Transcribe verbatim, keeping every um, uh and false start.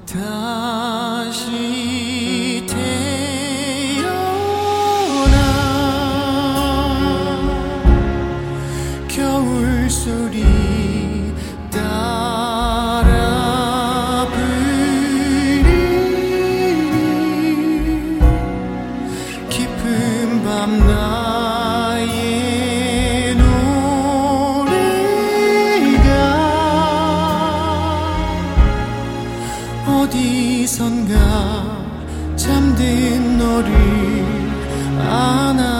다시 태어나 겨울소리 따라 부르니 깊은 밤 나의 노래가 어디선가 잠든 너를 안아